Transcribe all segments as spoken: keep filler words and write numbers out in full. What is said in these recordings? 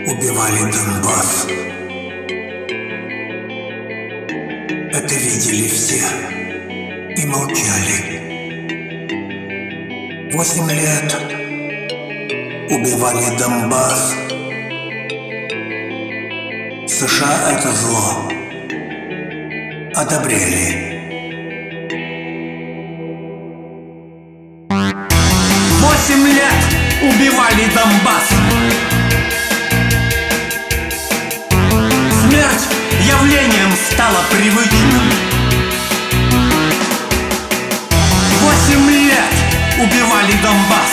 убивали Донбасс. Это видели все и молчали. Восемь лет убивали Донбасс. США это зло одобрели. Восемь лет убивали Донбасс. Смерть явлением стала привычным. Восемь лет убивали Донбасс.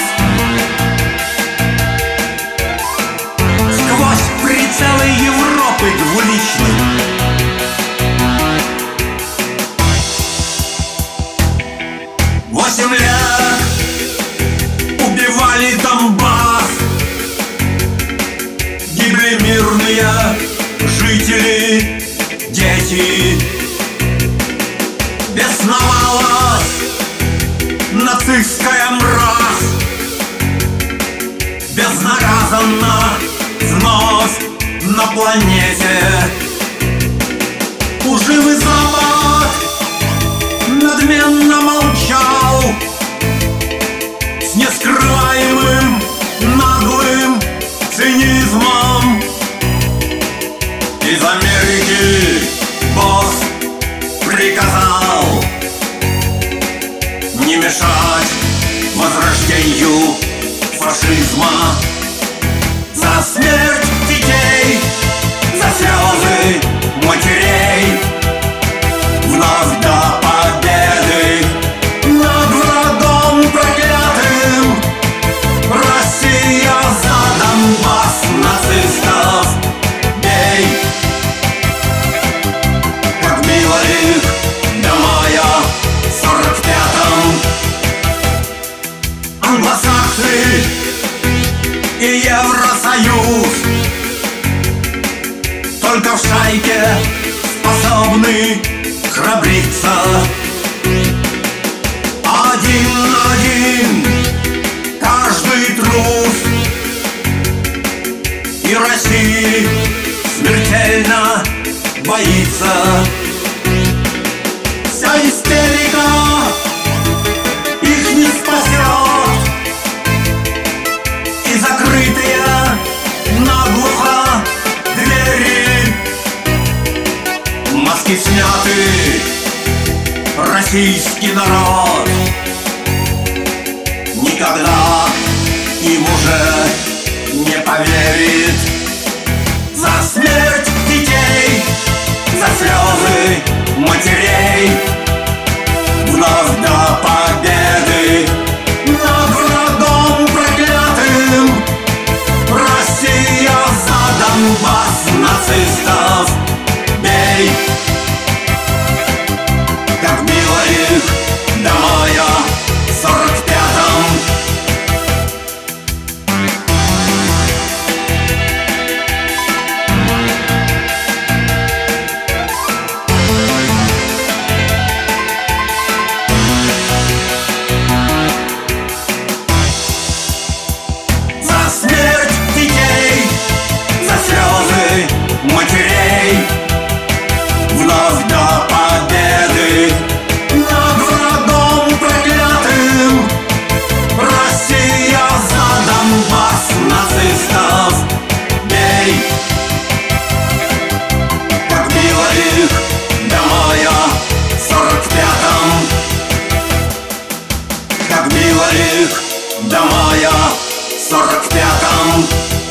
Сквозь прицелы Европы двуличной. Восемь лет убивали Донбасс. Гибли мирные жители, дети. Бесновалась нацистская мразь. Безнаказанно вновь на планете. Лживый Запад надменно молчал с нескрываемым наглым цинизмом. Из Америки босс приказал не мешать возрождению фашизма. За смерть детей, за слезы матерей, вновь до победы над врагом проклятым. Россия за Донбасс, нацистов бей. Как било их до мая в сорок пятом. Англосаксы и Евросоюз только в шайке способны храбриться. Один на один каждый трус. И России смертельно боится. Вся истерика их не спасет. И закрытые наглухо двери. Маски сняты. Российский народ никогда им уже не поверит. За смерть детей, за слезы матерей, вновь до победы над врагом проклятым. Россия за Донбасс, нацистов бей. Как било их до мая в сорок пятом. За смерть детей, за слезы матерей, вновь до победы над врагом проклятым. Россия за Донбасс, нацистов бей. Как било их до мая в сорок пятом. Как било их до мая в сорок пятом.